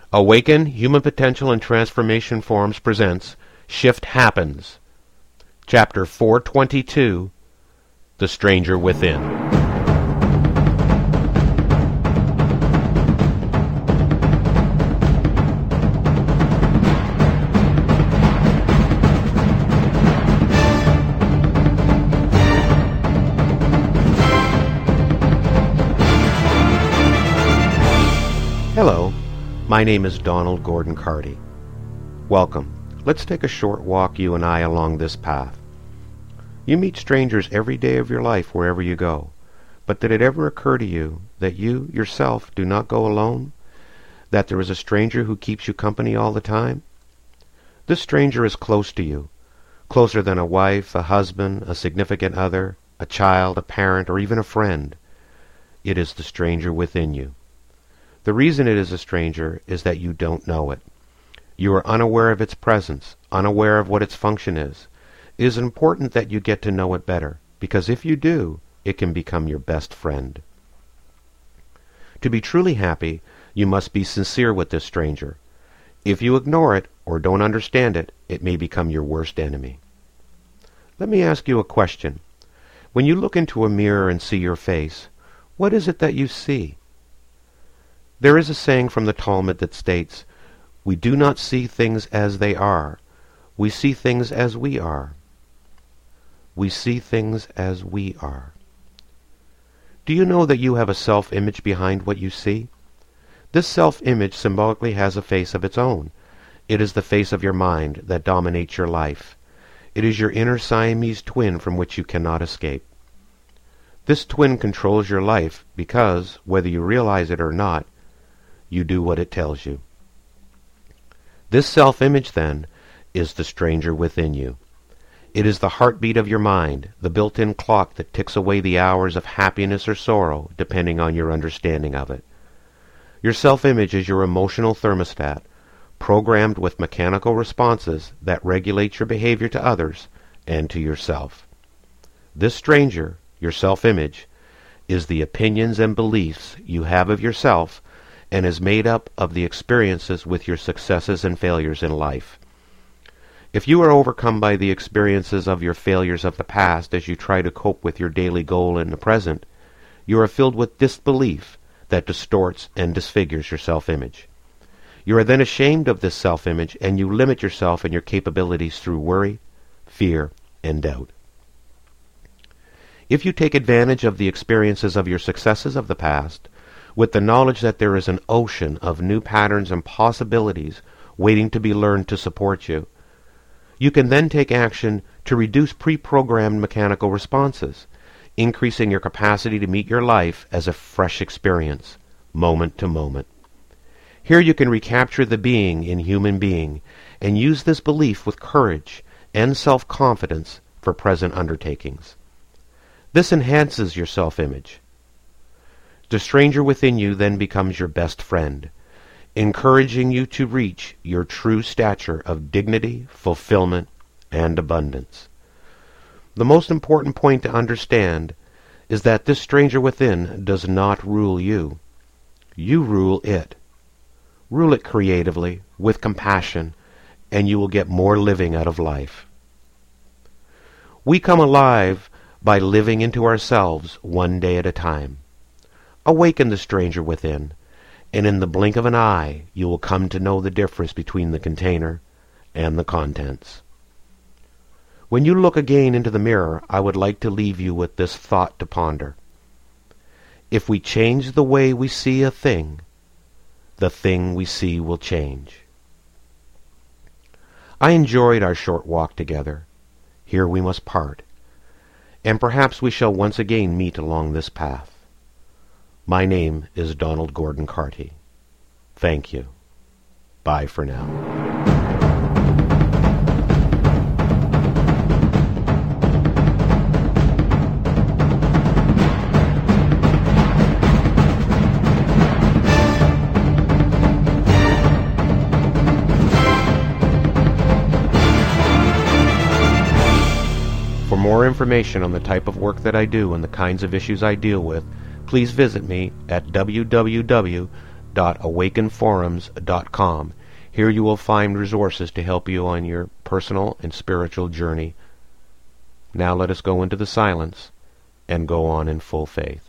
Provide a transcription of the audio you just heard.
Awaken Human Potential and Transformation Forums presents Shift Happens, Chapter 422, The Stranger Within. Hello. My name is Donald Gordon Carty. Welcome. Let's take a short walk, you and I, along this path. You meet strangers every day of your life wherever you go. But did it ever occur to you that you, yourself, do not go alone? That there is a stranger who keeps you company all the time? This stranger is close to you, closer than a wife, a husband, a significant other, a child, a parent, or even a friend. It is the stranger within you. The reason it is a stranger is that you don't know it. You are unaware of its presence, unaware of what its function is. It is important that you get to know it better, because if you do, it can become your best friend. To be truly happy, you must be sincere with this stranger. If you ignore it or don't understand it, it may become your worst enemy. Let me ask you a question. When you look into a mirror and see your face, what is it that you see? There is a saying from the Talmud that states, "We do not see things as they are. We see things as we are." We see things as we are. Do you know that you have a self-image behind what you see? This self-image symbolically has a face of its own. It is the face of your mind that dominates your life. It is your inner Siamese twin from which you cannot escape. This twin controls your life because, whether you realize it or not, you do what it tells you. This self-image, then, is the stranger within you. It is the heartbeat of your mind, the built-in clock that ticks away the hours of happiness or sorrow, depending on your understanding of it. Your self-image is your emotional thermostat, programmed with mechanical responses that regulate your behavior to others and to yourself. This stranger, your self-image, is the opinions and beliefs you have of yourself and is made up of the experiences with your successes and failures in life. If you are overcome by the experiences of your failures of the past as you try to cope with your daily goal in the present, you are filled with disbelief that distorts and disfigures your self-image. You are then ashamed of this self-image and you limit yourself and your capabilities through worry, fear, and doubt. If you take advantage of the experiences of your successes of the past, with the knowledge that there is an ocean of new patterns and possibilities waiting to be learned to support you, you can then take action to reduce pre-programmed mechanical responses, increasing your capacity to meet your life as a fresh experience, moment to moment. Here you can recapture the being in human being and use this belief with courage and self-confidence for present undertakings. This enhances your self-image. The stranger within you then becomes your best friend, encouraging you to reach your true stature of dignity, fulfillment, and abundance. The most important point to understand is that this stranger within does not rule you. You rule it. Rule it creatively, with compassion, and you will get more living out of life. We come alive by living into ourselves one day at a time. Awaken the stranger within, and in the blink of an eye you will come to know the difference between the container and the contents. When you look again into the mirror, I would like to leave you with this thought to ponder. If we change the way we see a thing, the thing we see will change. I enjoyed our short walk together. Here we must part, and perhaps we shall once again meet along this path. My name is Donald Gordon Carty. Thank you. Bye for now. For more information on the type of work that I do and the kinds of issues I deal with, please visit me at www.drcarty.com. www.awakenforums.com. Here you will find resources to help you on your personal and spiritual journey. Now let us go into the silence and go on in full faith.